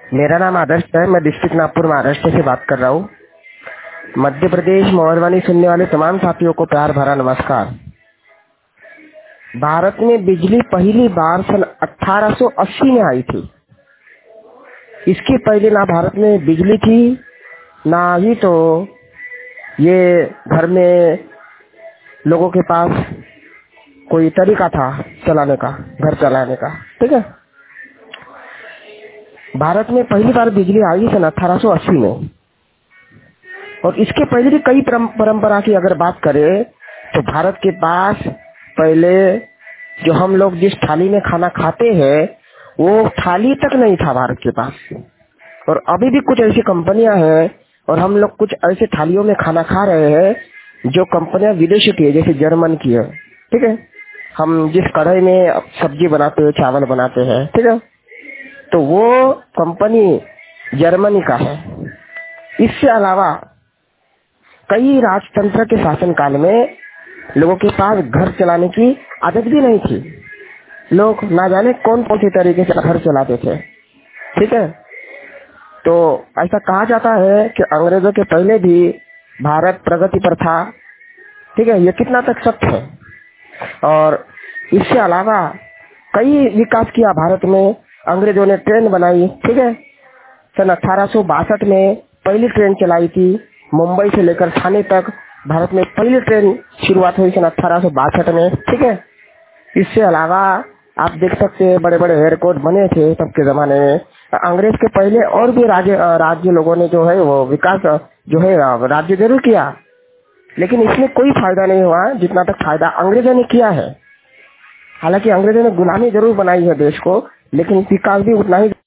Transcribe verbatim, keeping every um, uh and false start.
मेरा नाम आदर्श है। मैं डिस्ट्रिक्ट नागपुर महाराष्ट्र से बात कर रहा हूँ। मध्य प्रदेश मोहनवाणी सुनने वाले तमाम साथियों को प्यार भरा नमस्कार। भारत में बिजली पहली बार सन अठारह सौ अस्सी में आई थी। इसके पहले ना भारत में बिजली थी, ना ही तो ये घर में लोगों के पास कोई तरीका था चलाने का, घर चलाने का। ठीक है, भारत में पहली बार बिजली आई सन अठारह सौ अस्सी में। और इसके पहले भी कई परंपरा की अगर बात करें तो भारत के पास पहले जो हम लोग जिस थाली में खाना खाते हैं वो थाली तक नहीं था भारत के पास। और अभी भी कुछ ऐसी कंपनियां हैं और हम लोग कुछ ऐसे थालियों में खाना खा रहे हैं जो कंपनियां विदेशी की है, जैसे जर्मन की है। ठीक है, हम जिस कढ़ाई में सब्जी बनाते हैं, चावल बनाते हैं, ठीक है, तो वो कंपनी जर्मनी का है। इससे अलावा कई राजतंत्र के शासन काल में लोगों के पास घर चलाने की आदत भी नहीं थी। लोग ना जाने कौन कौन से तरीके से घर चलाते थे। ठीक है, तो ऐसा कहा जाता है कि अंग्रेजों के पहले भी भारत प्रगति पर था। ठीक है, ये कितना तक सत्य है। और इससे अलावा कई विकास किया भारत में। अंग्रेजों ने ट्रेन बनाई। ठीक है, सन अठारह सौ बासठ में पहली ट्रेन चलाई थी। मुंबई से लेकर ठाणे तक भारत में पहली ट्रेन शुरुआत हुई सन अठारह सौ बासठ में। ठीक है, इससे अलावा आप देख सकते हैं बड़े बड़े एयरपोर्ट बने थे तब के जमाने में। अंग्रेज के पहले और भी राज्य राज्य लोगों ने जो है वो विकास जो है राज्य जरूर किया, लेकिन इसमें कोई फायदा नहीं हुआ जितना तक फायदा अंग्रेजों ने किया है। हालांकि अंग्रेजों ने गुलामी जरूर बनाई है देश को, लेकिन विकास भी उतना ही